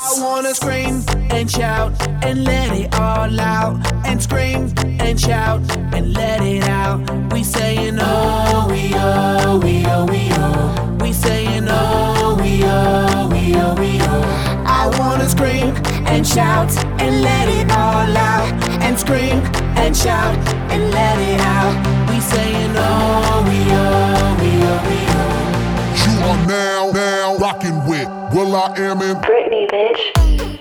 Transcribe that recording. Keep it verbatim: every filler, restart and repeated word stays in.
I wanna scream and shout and let it all out. And scream and shout and let it out. We saying oh, we oh, we oh, we oh. We saying oh, we oh, we oh, we oh. I wanna scream and shout and let it all out. And scream and shout and let it out. We saying oh, we oh, we oh, we oh. You are now, now rocking with Will I Am in Britney, bitch.